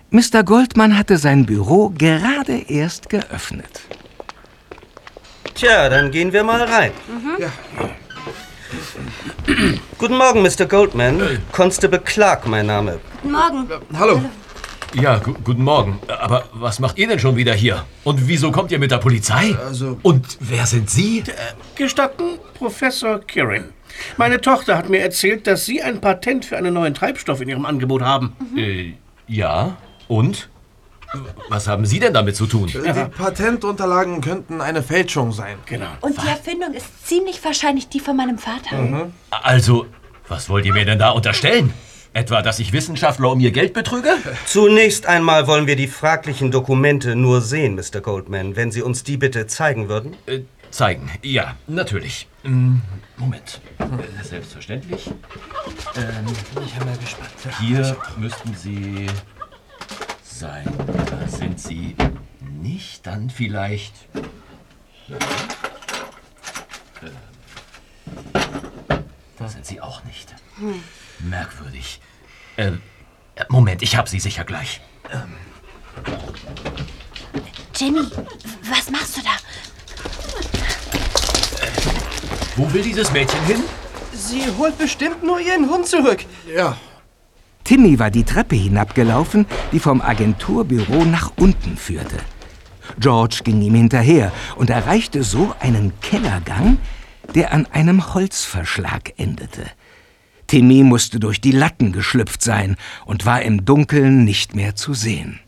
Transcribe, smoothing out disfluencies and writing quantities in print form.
Mr. Goldman hatte sein Büro gerade erst geöffnet. Tja, dann gehen wir mal rein. Ja. Guten Morgen, Mr. Goldman. Constable Clark, mein Name. Guten Morgen. Hallo. Ja, guten Morgen. Aber was macht ihr denn schon wieder hier? Und wieso kommt ihr mit der Polizei? Also... Und wer sind Sie? Gestatten, Professor Kirin. Meine Tochter hat mir erzählt, dass Sie ein Patent für einen neuen Treibstoff in Ihrem Angebot haben. Ja. Und? Was haben Sie denn damit zu tun? Die Patentunterlagen könnten eine Fälschung sein. Genau. Und die Erfindung ist ziemlich wahrscheinlich die von meinem Vater. Also, was wollt ihr mir denn da unterstellen? Etwa, dass ich Wissenschaftler um ihr Geld betrüge? Zunächst einmal wollen wir die fraglichen Dokumente nur sehen, Mr. Goldman. Wenn Sie uns die bitte zeigen würden? Zeigen. Ja, natürlich. Moment. Selbstverständlich. Ich bin mal gespannt. Hier müssten Sie sein. Da sind Sie nicht. Dann vielleicht... Da sind Sie auch nicht. Merkwürdig. Moment, ich hab Sie sicher gleich. Jimmy, was machst du da? Wo will dieses Mädchen hin? Sie holt bestimmt nur ihren Hund zurück. Ja. Timmy war die Treppe hinabgelaufen, die vom Agenturbüro nach unten führte. George ging ihm hinterher und erreichte so einen Kellergang, der an einem Holzverschlag endete. Timmy musste durch die Latten geschlüpft sein und war im Dunkeln nicht mehr zu sehen.